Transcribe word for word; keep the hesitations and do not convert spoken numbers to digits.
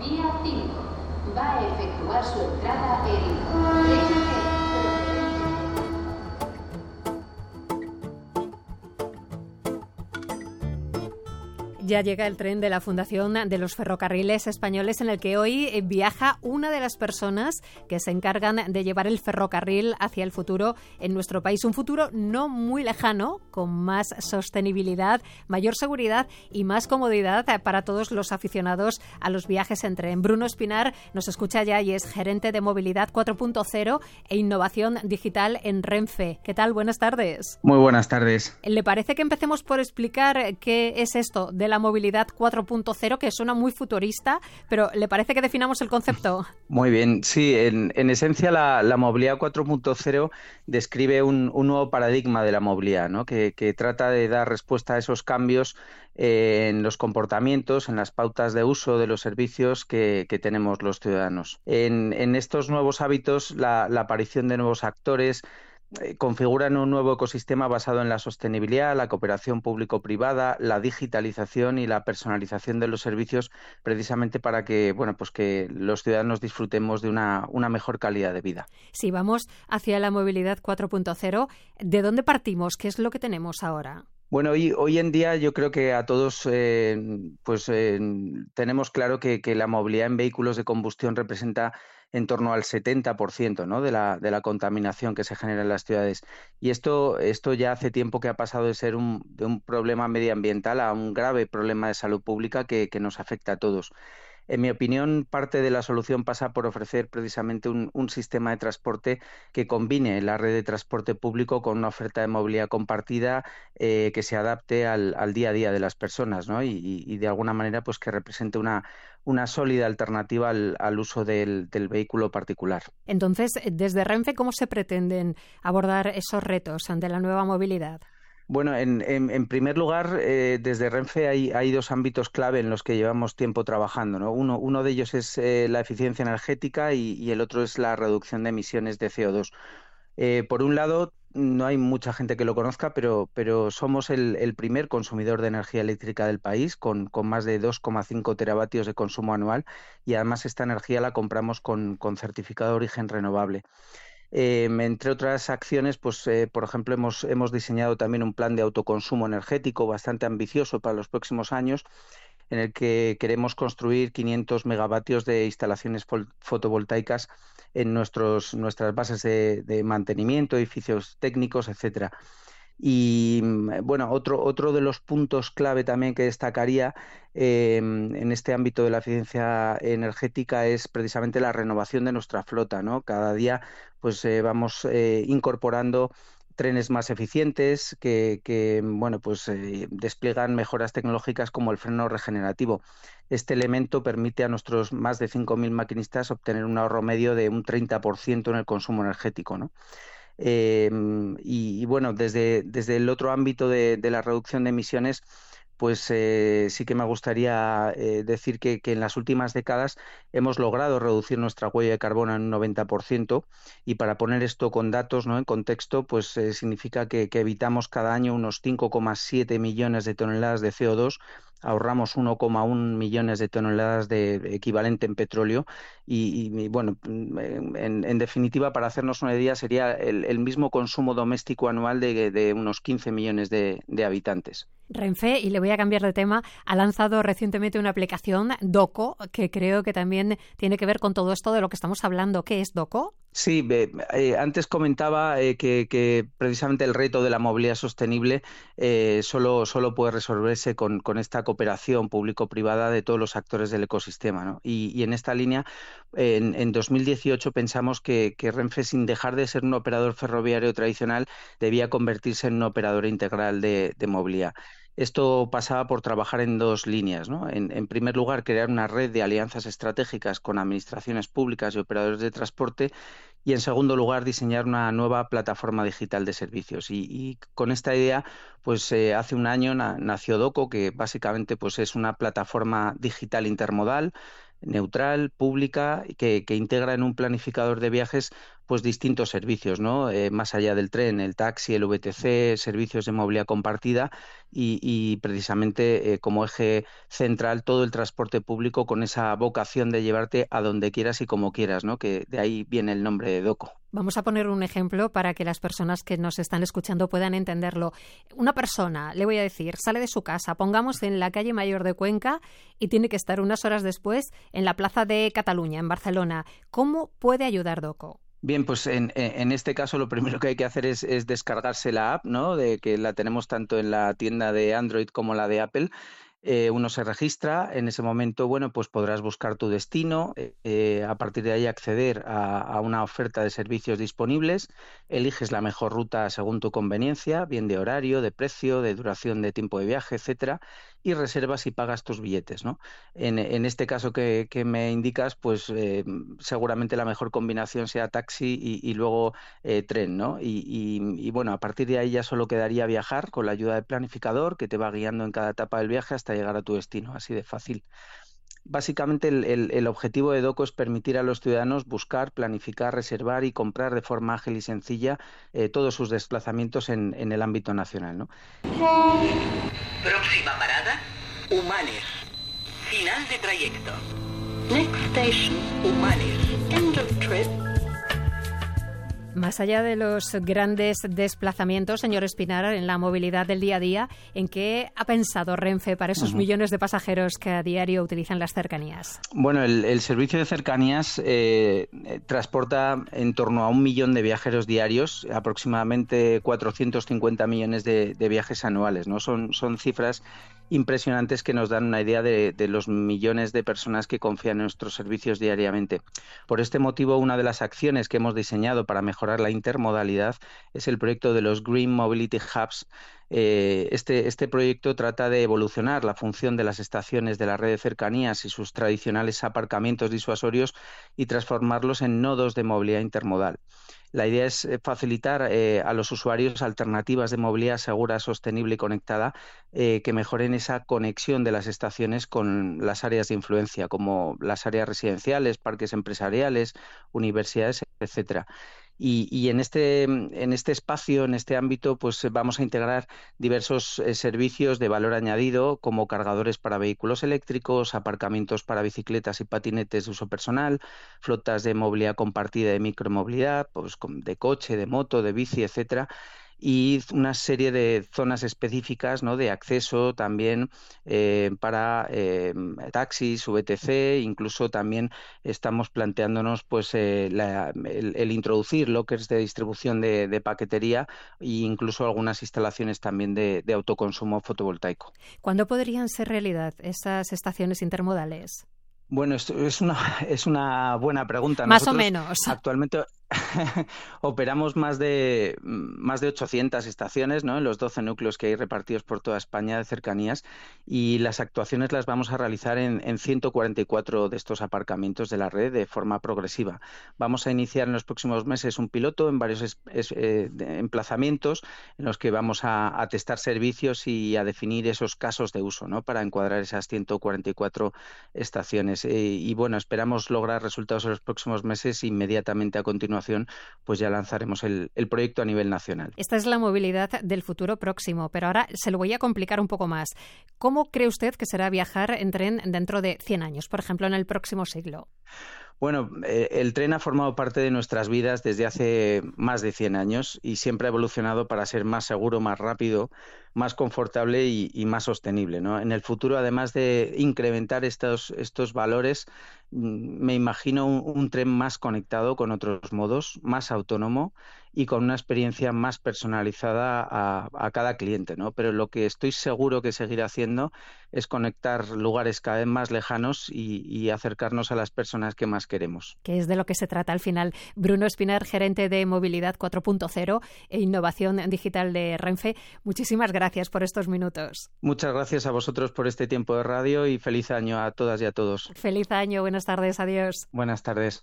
Vía cinco. Va a efectuar su entrada el tren procedente. Ya llega el tren de la Fundación de los Ferrocarriles Españoles, en el que hoy viaja una de las personas que se encargan de llevar el ferrocarril hacia el futuro en nuestro país. Un futuro no muy lejano, con más sostenibilidad, mayor seguridad y más comodidad para todos los aficionados a los viajes en tren. Bruno Espinar nos escucha ya y es gerente de Movilidad cuatro punto cero e Innovación Digital en Renfe. ¿Qué tal? Buenas tardes. Muy buenas tardes. ¿Le parece que empecemos por explicar qué es esto de la Movilidad cuatro punto cero, que suena muy futurista, pero ¿le parece que definamos el concepto? Muy bien, sí, en, en esencia la, la Movilidad cuatro punto cero describe un, un nuevo paradigma de la movilidad, ¿no? que, que trata de dar respuesta a esos cambios eh, en los comportamientos, en las pautas de uso de los servicios que, que tenemos los ciudadanos. En, en estos nuevos hábitos, la, la aparición de nuevos actores configuran un nuevo ecosistema basado en la sostenibilidad, la cooperación público-privada, la digitalización y la personalización de los servicios, precisamente para que, bueno, pues que los ciudadanos disfrutemos de una, una mejor calidad de vida. Si vamos hacia la movilidad cuatro punto cero, ¿de dónde partimos? ¿Qué es lo que tenemos ahora? Bueno, hoy, hoy en día yo creo que a todos eh, pues eh, tenemos claro que, que la movilidad en vehículos de combustión representa en torno al setenta por ciento, ¿no? de la, de la contaminación que se genera en las ciudades. Y esto, esto ya hace tiempo que ha pasado de ser un, de un problema medioambiental a un grave problema de salud pública que, que nos afecta a todos. En mi opinión, parte de la solución pasa por ofrecer precisamente un, un sistema de transporte que combine la red de transporte público con una oferta de movilidad compartida eh, que se adapte al, al día a día de las personas, ¿no? y, y de alguna manera pues que represente una, una sólida alternativa al, al uso del, del vehículo particular. Entonces, desde Renfe, ¿cómo se pretenden abordar esos retos ante la nueva movilidad? Bueno, en, en, en primer lugar, eh, desde Renfe hay, hay dos ámbitos clave en los que llevamos tiempo trabajando, ¿no? Uno, uno de ellos es eh, la eficiencia energética y, y el otro es la reducción de emisiones de C O dos. Eh, por un lado, no hay mucha gente que lo conozca, pero, pero somos el, el primer consumidor de energía eléctrica del país, con, con más de dos coma cinco teravatios de consumo anual, y además esta energía la compramos con, con certificado de origen renovable. Eh, entre otras acciones, pues, eh, por ejemplo, hemos, hemos diseñado también un plan de autoconsumo energético bastante ambicioso para los próximos años, en el que queremos construir quinientos megavatios de instalaciones fotovoltaicas en nuestros, nuestras bases de, de mantenimiento, edificios técnicos, etcétera. Y bueno, otro, otro de los puntos clave también que destacaría eh, en este ámbito de la eficiencia energética es precisamente la renovación de nuestra flota, ¿no? Cada día pues eh, vamos eh, incorporando trenes más eficientes que, que bueno, pues eh, despliegan mejoras tecnológicas como el freno regenerativo. Este elemento permite a nuestros más de cinco mil maquinistas obtener un ahorro medio de un treinta por ciento en el consumo energético, ¿no? Eh, y, y bueno, desde, desde el otro ámbito de, de la reducción de emisiones, pues eh, sí que me gustaría eh, decir que, que en las últimas décadas hemos logrado reducir nuestra huella de carbono en un noventa por ciento, y para poner esto con datos, ¿no?, en contexto, pues eh, significa que, que evitamos cada año unos cinco coma siete millones de toneladas de C O dos, ahorramos uno coma uno millones de toneladas de equivalente en petróleo y, y bueno, en, en definitiva, para hacernos una idea, sería el, el mismo consumo doméstico anual de, de unos quince millones de, de habitantes. Renfe, y le voy a cambiar de tema, ha lanzado recientemente una aplicación, Doco, que creo que también tiene que ver con todo esto de lo que estamos hablando. ¿Qué es Doco? Sí, eh, antes comentaba eh, que, que precisamente el reto de la movilidad sostenible eh, solo, solo puede resolverse con, con esta cooperación público-privada de todos los actores del ecosistema, ¿no? Y, y en esta línea, en, en dos mil dieciocho pensamos que, que Renfe, sin dejar de ser un operador ferroviario tradicional, debía convertirse en un operador integral de, de movilidad. Esto pasaba por trabajar en dos líneas, ¿no? En, en primer lugar, crear una red de alianzas estratégicas con administraciones públicas y operadores de transporte, y en segundo lugar, diseñar una nueva plataforma digital de servicios. Y, y con esta idea, pues eh, hace un año na, nació Doco, que básicamente pues es una plataforma digital intermodal, neutral, pública, que, que integra en un planificador de viajes pues distintos servicios, ¿no? Eh, más allá del tren, el taxi, el V T C, servicios de movilidad compartida y, y precisamente eh, como eje central todo el transporte público con esa vocación de llevarte a donde quieras y como quieras, ¿no? Que de ahí viene el nombre de DOCO. Vamos a poner un ejemplo para que las personas que nos están escuchando puedan entenderlo. Una persona, le voy a decir, sale de su casa, pongamos en la calle Mayor de Cuenca y tiene que estar unas horas después en la Plaza de Cataluña, en Barcelona. ¿Cómo puede ayudar DOCO? Bien, pues en, en este caso lo primero que hay que hacer es, es descargarse la app, ¿no? De que la tenemos tanto en la tienda de Android como la de Apple. Eh, uno se registra, en ese momento, bueno, pues podrás buscar tu destino, eh, a partir de ahí acceder a, a una oferta de servicios disponibles, eliges la mejor ruta según tu conveniencia, bien de horario, de precio, de duración de tiempo de viaje, etcétera, y reservas y pagas tus billetes, ¿no? En, en este caso que, que me indicas, pues eh, seguramente la mejor combinación sea taxi y, y luego eh, tren, ¿no? Y, y, y bueno, a partir de ahí ya solo quedaría viajar con la ayuda del planificador que te va guiando en cada etapa del viaje hasta llegar a tu destino, así de fácil. Básicamente el, el, el objetivo de DOCO es permitir a los ciudadanos buscar, planificar, reservar y comprar de forma ágil y sencilla eh, todos sus desplazamientos en, en el ámbito nacional, ¿no? Próxima parada, Humanes. Final de trayecto. Next station, Humanes. End of trip. Más allá de los grandes desplazamientos, señor Espinar, en la movilidad del día a día, ¿en qué ha pensado Renfe para esos uh-huh. millones de pasajeros que a diario utilizan las cercanías? Bueno, el, el servicio de cercanías eh, transporta en torno a un millón de viajeros diarios, aproximadamente cuatrocientos cincuenta millones de, de viajes anuales, ¿no? Son, son cifras impresionantes que nos dan una idea de, de los millones de personas que confían en nuestros servicios diariamente. Por este motivo, una de las acciones que hemos diseñado para mejorar la intermodalidad es el proyecto de los Green Mobility Hubs. Eh, este, este proyecto trata de evolucionar la función de las estaciones de la red de cercanías y sus tradicionales aparcamientos disuasorios y transformarlos en nodos de movilidad intermodal. La idea es facilitar eh, a los usuarios alternativas de movilidad segura, sostenible y conectada eh, que mejoren esa conexión de las estaciones con las áreas de influencia, como las áreas residenciales, parques empresariales, universidades, etcétera. Y, y en este en este espacio, en este ámbito, pues vamos a integrar diversos eh, servicios de valor añadido, como cargadores para vehículos eléctricos, aparcamientos para bicicletas y patinetes de uso personal, flotas de movilidad compartida de micromovilidad, pues de coche, de moto, de bici, etcétera. Y una serie de zonas específicas, ¿no?, de acceso también eh, para eh, taxis, V T C, incluso también estamos planteándonos pues eh, la, el, el introducir lockers de distribución de, de paquetería e incluso algunas instalaciones también de, de autoconsumo fotovoltaico. ¿Cuándo podrían ser realidad esas estaciones intermodales? Bueno, esto es una, es una buena pregunta. Más Nosotros o menos. Actualmente operamos más de más de ochocientas estaciones, ¿no?, en los doce núcleos que hay repartidos por toda España de cercanías, y las actuaciones las vamos a realizar en, en ciento cuarenta y cuatro de estos aparcamientos de la red de forma progresiva. Vamos a iniciar en los próximos meses un piloto en varios es, es, eh, emplazamientos en los que vamos a, a testar servicios y a definir esos casos de uso, ¿no?, para encuadrar esas ciento cuarenta y cuatro estaciones. Eh, y bueno, esperamos lograr resultados en los próximos meses. Inmediatamente a continuación pues ya lanzaremos el, el proyecto a nivel nacional. Esta es la movilidad del futuro próximo, pero ahora se lo voy a complicar un poco más. ¿Cómo cree usted que será viajar en tren dentro de cien años, por ejemplo, en el próximo siglo? Bueno, eh, el tren ha formado parte de nuestras vidas desde hace más de cien años y siempre ha evolucionado para ser más seguro, más rápido, más confortable y, y más sostenible, ¿no? En el futuro, además de incrementar estos, estos valores, me imagino un, un tren más conectado con otros modos, más autónomo y con una experiencia más personalizada a, a cada cliente, ¿no? Pero lo que estoy seguro que seguirá haciendo es conectar lugares cada vez más lejanos y, y acercarnos a las personas que más queremos. Que es de lo que se trata al final. Bruno Espinar, gerente de Movilidad cuatro punto cero e Innovación Digital de Renfe, muchísimas gracias por estos minutos. Muchas gracias a vosotros por este tiempo de radio y feliz año a todas y a todos. Feliz año, buenas tardes, adiós. Buenas tardes.